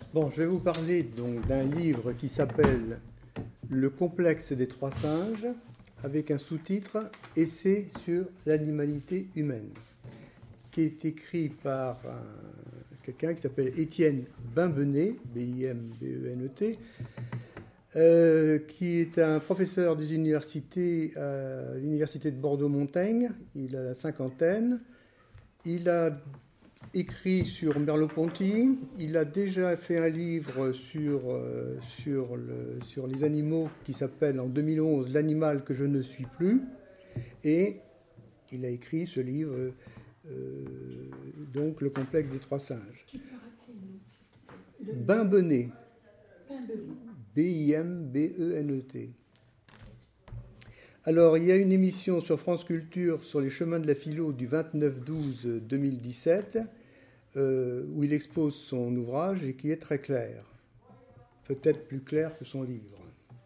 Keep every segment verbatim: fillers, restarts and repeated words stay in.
Bon, je vais vous parler donc d'un livre qui s'appelle Le complexe des trois singes, avec un sous-titre Essai sur l'animalité humaine, qui est écrit par un, quelqu'un qui s'appelle Étienne Bimbenet, B I M B E N E T, euh, qui est un professeur des universités à l'université de Bordeaux-Montaigne. Il a la cinquantaine. Il a écrit sur Merleau-Ponty. Il a déjà fait un livre sur, euh, sur, le, sur les animaux qui s'appelle en deux mille onze L'animal que je ne suis plus. Et il a écrit ce livre, euh, donc Le complexe des trois singes. Bimbenet. B I M B E N E T. Alors, il y a une émission sur France Culture sur les chemins de la philo du vingt-neuf douze deux mille dix-sept euh, où il expose son ouvrage et qui est très clair. Peut-être plus clair que son livre.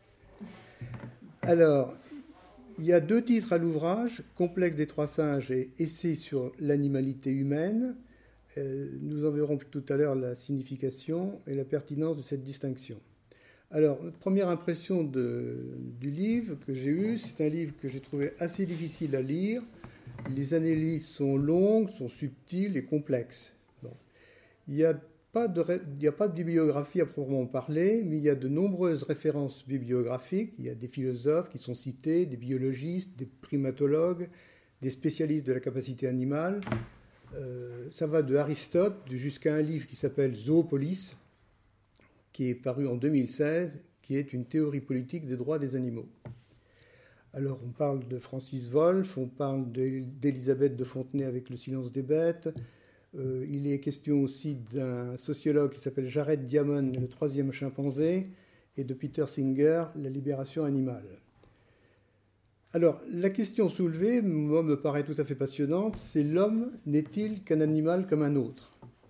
Alors, il y a deux titres à l'ouvrage, Complexe des trois singes et Essai sur l'animalité humaine. Euh, nous en verrons tout à l'heure la signification et la pertinence de cette distinction. Alors, première impression de, du livre que j'ai eu, c'est un livre que j'ai trouvé assez difficile à lire. Les analyses sont longues, sont subtiles et complexes. Bon. Il n'y a pas de, il n'y a pas de bibliographie à proprement parler, mais il y a de nombreuses références bibliographiques. Il y a des philosophes qui sont cités, des biologistes, des primatologues, des spécialistes de la capacité animale. Euh, ça va de Aristote jusqu'à un livre qui s'appelle Zoopolis, qui est paru en deux mille seize, qui est une théorie politique des droits des animaux. Alors, on parle de Francis Wolff, on parle d'Élisabeth de Fontenay avec Le silence des bêtes. Euh, il est question aussi d'un sociologue qui s'appelle Jared Diamond, Le troisième chimpanzé, et de Peter Singer, La libération animale. Alors, la question soulevée, moi, me paraît tout à fait passionnante, c'est l'homme n'est-il qu'un animal comme un autre ?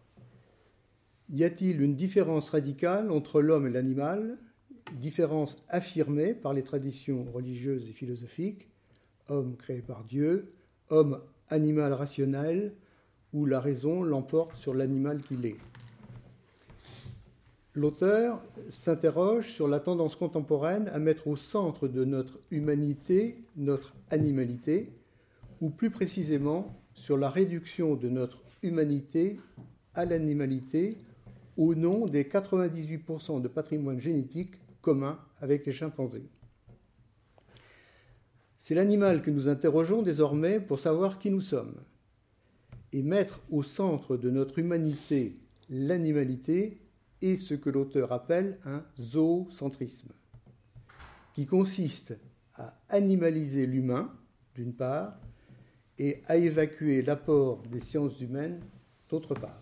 Y a-t-il une différence radicale entre l'homme et l'animal, différence affirmée par les traditions religieuses et philosophiques, homme créé par Dieu, homme animal rationnel, où la raison l'emporte sur l'animal qu'il est? L'auteur s'interroge sur la tendance contemporaine à mettre au centre de notre humanité notre animalité, ou plus précisément sur la réduction de notre humanité à l'animalité, au nom des quatre-vingt-dix-huit pour cent de patrimoine génétique commun avec les chimpanzés. C'est l'animal que nous interrogeons désormais pour savoir qui nous sommes. Et mettre au centre de notre humanité l'animalité est ce que l'auteur appelle un zoocentrisme, qui consiste à animaliser l'humain, d'une part, et à évacuer l'apport des sciences humaines, d'autre part.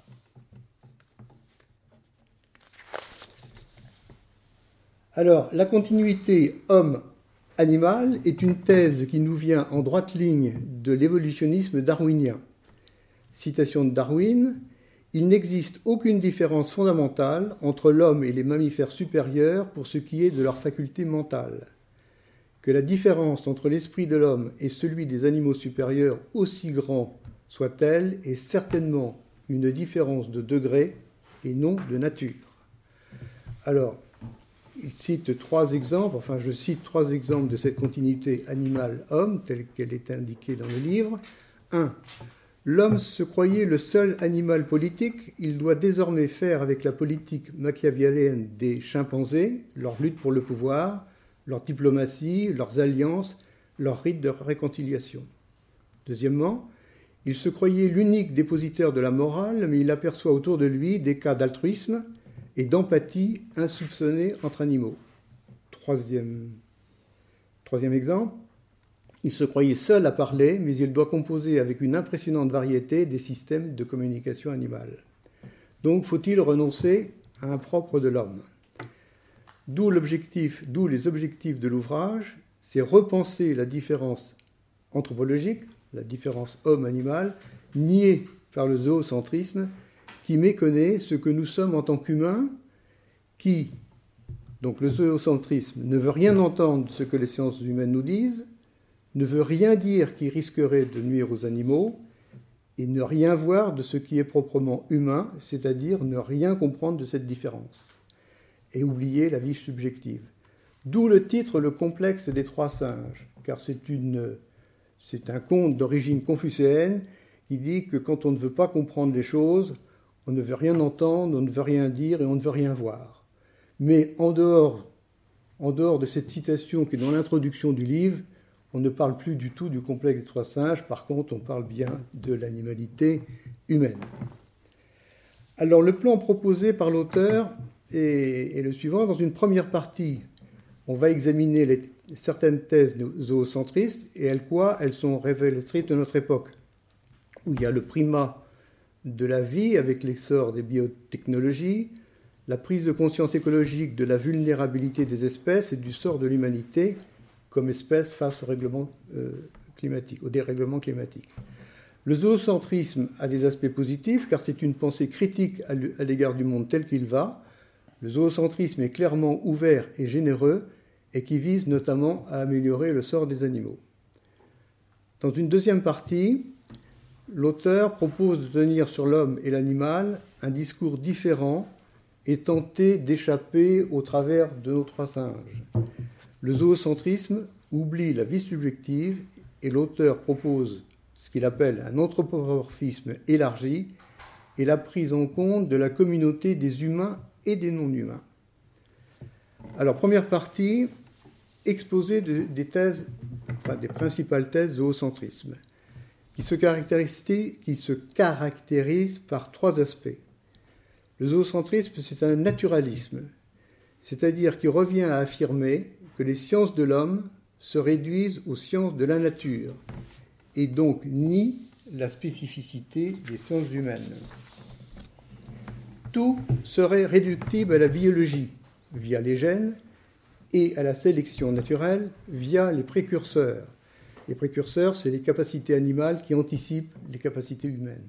Alors, la continuité homme-animal est une thèse qui nous vient en droite ligne de l'évolutionnisme darwinien. Citation de Darwin, « Il n'existe aucune différence fondamentale entre l'homme et les mammifères supérieurs pour ce qui est de leurs facultés mentales. Que la différence entre l'esprit de l'homme et celui des animaux supérieurs, aussi grand soit-elle, est certainement une différence de degré et non de nature. » Alors, il cite trois exemples, enfin je cite trois exemples de cette continuité animal-homme, telle qu'elle est indiquée dans le livre. un. L'homme se croyait le seul animal politique, il doit désormais faire avec la politique machiavélienne des chimpanzés, leur lutte pour le pouvoir, leur diplomatie, leurs alliances, leur rite de réconciliation. Deuxièmement, il se croyait l'unique dépositaire de la morale, mais il aperçoit autour de lui des cas d'altruisme et d'empathie insoupçonnée entre animaux. Troisième, troisième exemple, il se croyait seul à parler, mais il doit composer avec une impressionnante variété des systèmes de communication animale. Donc, faut-il renoncer à un propre de l'homme ? D'où l'objectif, d'où les objectifs de l'ouvrage, c'est repenser la différence anthropologique, la différence homme-animal, niée par le zoocentrisme, qui méconnaît ce que nous sommes en tant qu'humains, qui, donc le zoocentrisme, ne veut rien entendre de ce que les sciences humaines nous disent, ne veut rien dire qui risquerait de nuire aux animaux, et ne rien voir de ce qui est proprement humain, c'est-à-dire ne rien comprendre de cette différence, et oublier la vie subjective. D'où le titre « Le complexe des trois singes », car c'est, une, c'est un conte d'origine confucéenne qui dit que quand on ne veut pas comprendre les choses, on ne veut rien entendre, on ne veut rien dire et on ne veut rien voir. Mais en dehors, en dehors de cette citation qui est dans l'introduction du livre, on ne parle plus du tout du complexe des trois singes, par contre on parle bien de l'animalité humaine. Alors le plan proposé par l'auteur est, est le suivant. Dans une première partie, on va examiner les, certaines thèses zoocentristes et elles quoi Elles sont révélatrices de notre époque, où il y a le primat de la vie avec l'essor des biotechnologies, la prise de conscience écologique de la vulnérabilité des espèces et du sort de l'humanité comme espèce face au règlement euh, climatique, au dérèglement climatique. Le zoocentrisme a des aspects positifs car c'est une pensée critique à l'égard du monde tel qu'il va. Le zoocentrisme est clairement ouvert et généreux et qui vise notamment à améliorer le sort des animaux. Dans une deuxième partie, l'auteur propose de tenir sur l'homme et l'animal un discours différent et tenter d'échapper au travers de nos trois singes. Le zoocentrisme oublie la vie subjective et l'auteur propose ce qu'il appelle un anthropomorphisme élargi et la prise en compte de la communauté des humains et des non-humains. Alors, première partie, exposé de, des thèses, enfin des principales thèses zoocentrisme, qui se caractérise, qui se caractérise par trois aspects. Le zoocentrisme, c'est un naturalisme, c'est-à-dire qui revient à affirmer que les sciences de l'homme se réduisent aux sciences de la nature, et donc nie la spécificité des sciences humaines. Tout serait réductible à la biologie, via les gènes, et à la sélection naturelle, via les précurseurs. Les précurseurs, c'est les capacités animales qui anticipent les capacités humaines.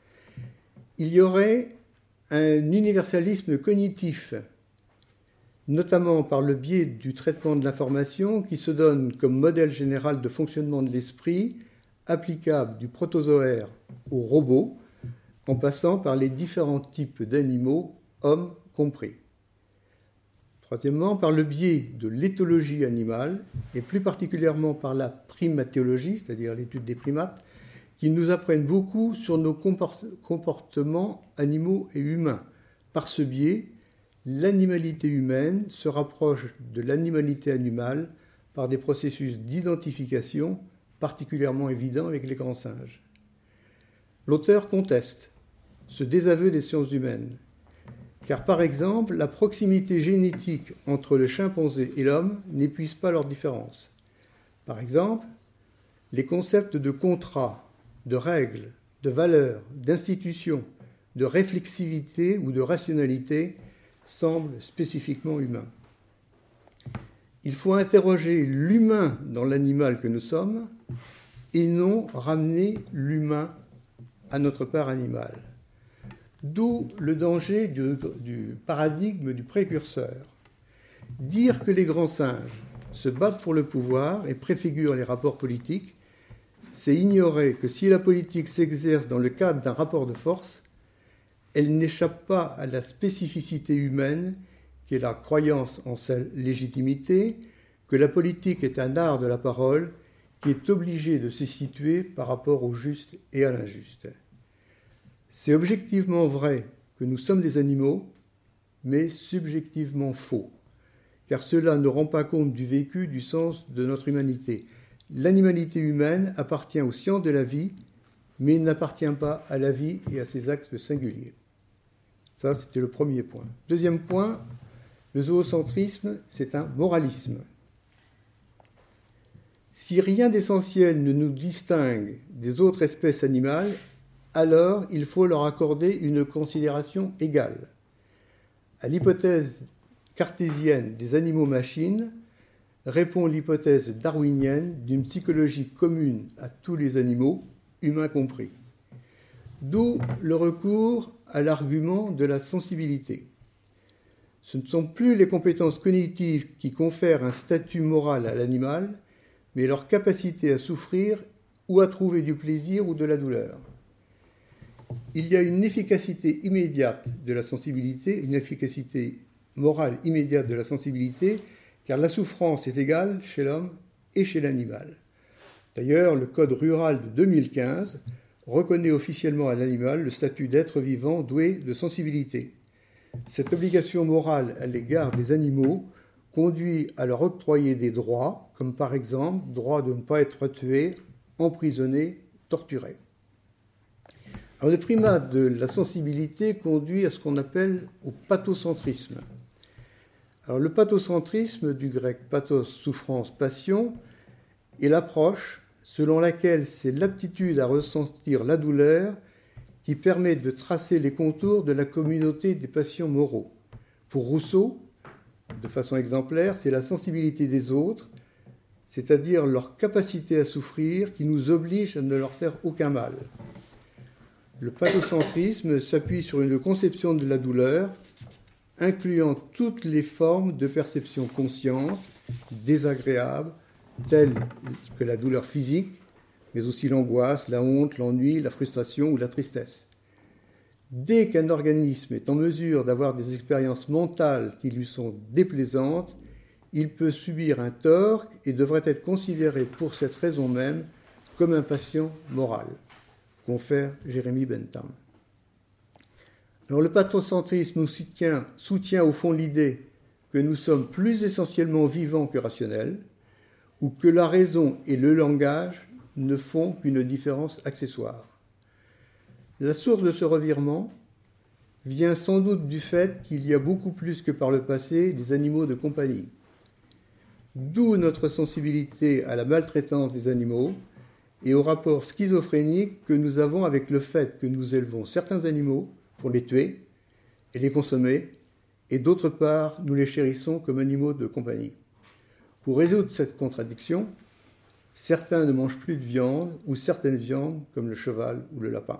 Il y aurait un universalisme cognitif, notamment par le biais du traitement de l'information qui se donne comme modèle général de fonctionnement de l'esprit, applicable du protozoaire aux robots, en passant par les différents types d'animaux, hommes compris. Troisièmement, par le biais de l'éthologie animale, et plus particulièrement par la primatéologie, c'est-à-dire l'étude des primates, qui nous apprennent beaucoup sur nos comportements animaux et humains. Par ce biais, l'animalité humaine se rapproche de l'animalité animale par des processus d'identification particulièrement évidents avec les grands singes. L'auteur conteste ce désaveu des sciences humaines, car par exemple, la proximité génétique entre le chimpanzé et l'homme n'épuise pas leurs différences. Par exemple, les concepts de contrat, de règles, de valeurs, d'institutions, de réflexivité ou de rationalité semblent spécifiquement humains. Il faut interroger l'humain dans l'animal que nous sommes et non ramener l'humain à notre part animale. D'où le danger du, du paradigme du précurseur. Dire que les grands singes se battent pour le pouvoir et préfigurent les rapports politiques, c'est ignorer que si la politique s'exerce dans le cadre d'un rapport de force, elle n'échappe pas à la spécificité humaine, qui est la croyance en sa légitimité, que la politique est un art de la parole qui est obligé de se situer par rapport au juste et à l'injuste. C'est objectivement vrai que nous sommes des animaux, mais subjectivement faux, car cela ne rend pas compte du vécu, du sens de notre humanité. L'animalité humaine appartient aux sciences de la vie, mais n'appartient pas à la vie et à ses actes singuliers. Ça, c'était le premier point. Deuxième point, le zoocentrisme, c'est un moralisme. Si rien d'essentiel ne nous distingue des autres espèces animales, alors il faut leur accorder une considération égale. À l'hypothèse cartésienne des animaux-machines répond l'hypothèse darwinienne d'une psychologie commune à tous les animaux, humains compris. D'où le recours à l'argument de la sensibilité. Ce ne sont plus les compétences cognitives qui confèrent un statut moral à l'animal, mais leur capacité à souffrir ou à trouver du plaisir ou de la douleur. il y a une efficacité immédiate de la sensibilité, une efficacité morale immédiate de la sensibilité, car la souffrance est égale chez l'homme et chez l'animal. D'ailleurs, le Code rural de deux mille quinze reconnaît officiellement à l'animal le statut d'être vivant doué de sensibilité. Cette obligation morale à l'égard des animaux conduit à leur octroyer des droits, comme par exemple droit de ne pas être tué, emprisonné, torturé. Alors, le primat de la sensibilité conduit à ce qu'on appelle au pathocentrisme. Alors, le pathocentrisme, du grec pathos, souffrance, passion, est l'approche selon laquelle c'est l'aptitude à ressentir la douleur qui permet de tracer les contours de la communauté des passions moraux. Pour Rousseau, de façon exemplaire, c'est la sensibilité des autres, c'est-à-dire leur capacité à souffrir, qui nous oblige à ne leur faire aucun mal. Le pathocentrisme s'appuie sur une conception de la douleur, incluant toutes les formes de perception consciente, désagréables, telles que la douleur physique, mais aussi l'angoisse, la honte, l'ennui, la frustration ou la tristesse. Dès qu'un organisme est en mesure d'avoir des expériences mentales qui lui sont déplaisantes, il peut subir un tort et devrait être considéré pour cette raison même comme un patient moral, confère Jérémy Bentham. Alors, le pathocentrisme nous soutient, soutient au fond l'idée que nous sommes plus essentiellement vivants que rationnels, ou que la raison et le langage ne font qu'une différence accessoire. La source de ce revirement vient sans doute du fait qu'il y a beaucoup plus que par le passé des animaux de compagnie. D'où notre sensibilité à la maltraitance des animaux et au rapport schizophrénique que nous avons avec le fait que nous élevons certains animaux pour les tuer et les consommer, et d'autre part, nous les chérissons comme animaux de compagnie. Pour résoudre cette contradiction, certains ne mangent plus de viande ou certaines viandes, comme le cheval ou le lapin.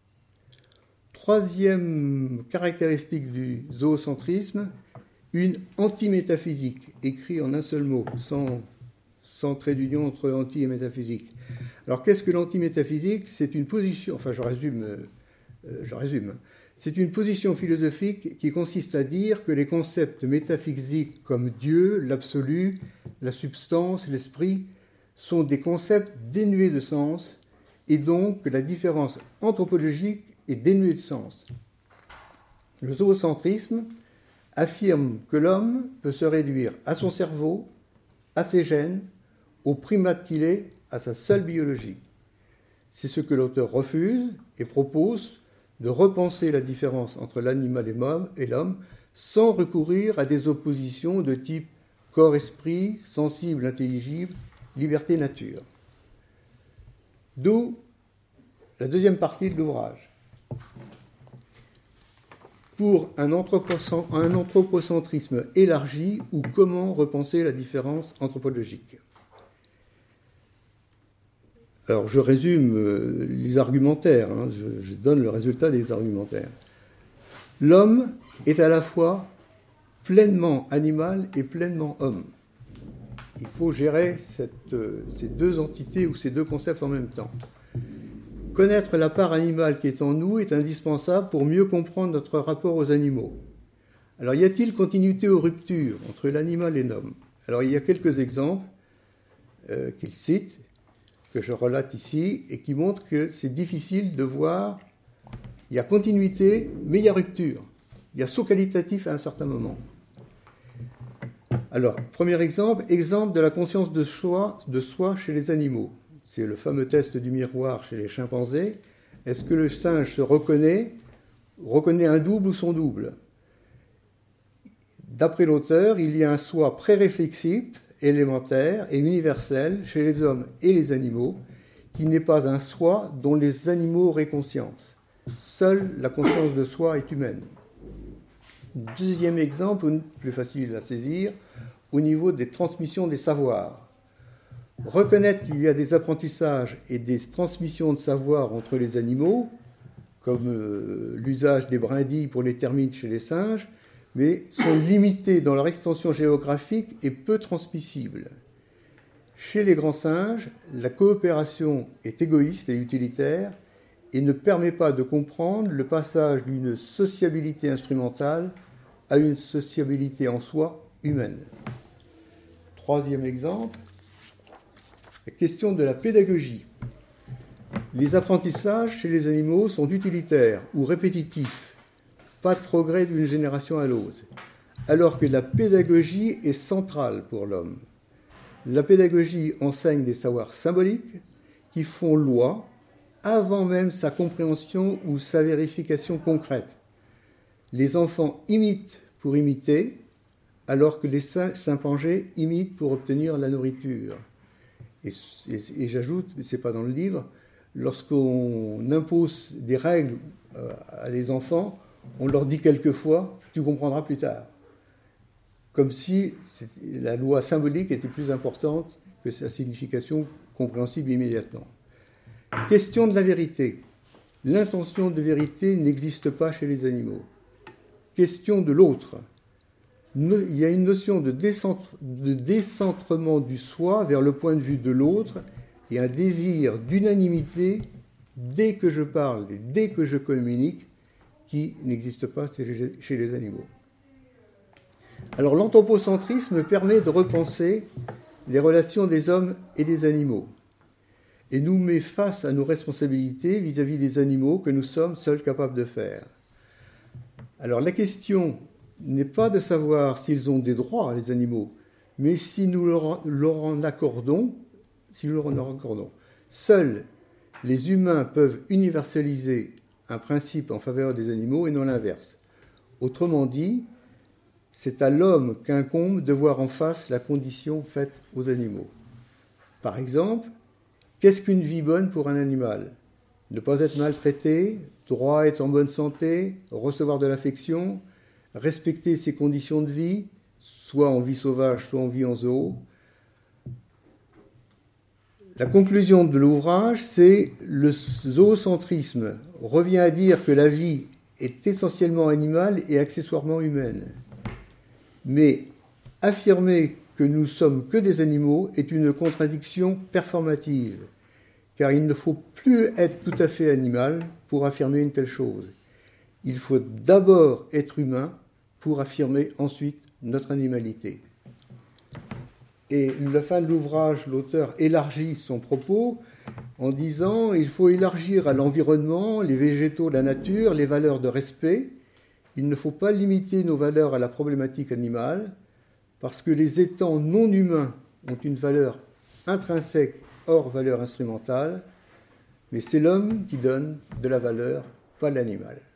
Troisième caractéristique du zoocentrisme, une antimétaphysique, écrit en un seul mot, sans, sans trait d'union entre anti et métaphysique. Alors, qu'est-ce que l'antimétaphysique ? C'est une position, enfin je résume, euh, je résume, c'est une position philosophique qui consiste à dire que les concepts métaphysiques comme Dieu, l'absolu, la substance, l'esprit, sont des concepts dénués de sens, et donc que la différence anthropologique est dénuée de sens. Le zoocentrisme affirme que l'homme peut se réduire à son cerveau, à ses gènes, au primate qu'il est, à sa seule biologie. C'est ce que l'auteur refuse et propose de repenser la différence entre l'animal et l'homme sans recourir à des oppositions de type corps-esprit, sensible-intelligible, liberté-nature. D'où la deuxième partie de l'ouvrage. Pour un anthropocentrisme élargi, ou comment repenser la différence anthropologique. Alors, je résume les argumentaires, hein, je, je donne le résultat des argumentaires. L'homme est à la fois pleinement animal et pleinement homme. Il faut gérer cette, ces deux entités ou ces deux concepts en même temps. Connaître la part animale qui est en nous est indispensable pour mieux comprendre notre rapport aux animaux. Alors, y a-t-il continuité ou rupture entre l'animal et l'homme ? Alors, il y a quelques exemples euh, qu'il cite, que je relate ici, et qui montrent que c'est difficile de voir. Il y a continuité, mais il y a rupture. Il y a saut qualitatif à un certain moment. Alors, premier exemple, exemple de la conscience de soi, de soi chez les animaux. C'est le fameux test du miroir chez les chimpanzés. Est-ce que le singe se reconnaît, reconnaît un double ou son double ? D'après l'auteur, il y a un soi pré-réflexif, élémentaire et universel chez les hommes et les animaux, qui n'est pas un soi dont les animaux auraient conscience. Seule la conscience de soi est humaine. Deuxième exemple, plus facile à saisir, au niveau des transmissions des savoirs. Reconnaître qu'il y a des apprentissages et des transmissions de savoir entre les animaux, comme euh, l'usage des brindilles pour les termites chez les singes, mais sont limités dans leur extension géographique et peu transmissibles. Chez les grands singes, la coopération est égoïste et utilitaire, et ne permet pas de comprendre le passage d'une sociabilité instrumentale à une sociabilité en soi humaine. Troisième exemple, la question de la pédagogie. Les apprentissages chez les animaux sont utilitaires ou répétitifs, pas de progrès d'une génération à l'autre, alors que la pédagogie est centrale pour l'homme. La pédagogie enseigne des savoirs symboliques qui font loi avant même sa compréhension ou sa vérification concrète. Les enfants imitent pour imiter, alors que les chimpanzés imitent pour obtenir la nourriture. Et, et, et j'ajoute, mais ce n'est pas dans le livre, lorsqu'on impose des règles à des enfants, on leur dit quelquefois « tu comprendras plus tard ». Comme si la loi symbolique était plus importante que sa signification compréhensible immédiatement. Question de la vérité. L'intention de vérité n'existe pas chez les animaux. Question de l'autre. Il y a une notion de, décentre, de décentrement du soi vers le point de vue de l'autre et un désir d'unanimité dès que je parle et dès que je communique qui n'existe pas chez les animaux. Alors l'anthropocentrisme permet de repenser les relations des hommes et des animaux et nous met face à nos responsabilités vis-à-vis des animaux que nous sommes seuls capables de faire. Alors la question n'est pas de savoir s'ils ont des droits, les animaux, mais si nous leur, leur en accordons, si nous leur en accordons. Seuls les humains peuvent universaliser un principe en faveur des animaux et non l'inverse. Autrement dit, c'est à l'homme qu'incombe de voir en face la condition faite aux animaux. Par exemple, qu'est-ce qu'une vie bonne pour un animal ? Ne pas être maltraité, droit à être en bonne santé, recevoir de l'affection, respecter ses conditions de vie, soit en vie sauvage, soit en vie en zoo. La conclusion de l'ouvrage, c'est le zoocentrisme revient à dire que la vie est essentiellement animale et accessoirement humaine. Mais affirmer que nous sommes que des animaux est une contradiction performative, car il ne faut plus être tout à fait animal pour affirmer une telle chose. Il faut d'abord être humain pour affirmer ensuite notre animalité. Et à la fin de l'ouvrage, l'auteur élargit son propos en disant il faut élargir à l'environnement, les végétaux, la nature, les valeurs de respect. Il ne faut pas limiter nos valeurs à la problématique animale, parce que les étangs non humains ont une valeur intrinsèque hors valeur instrumentale, mais c'est l'homme qui donne de la valeur, pas l'animal.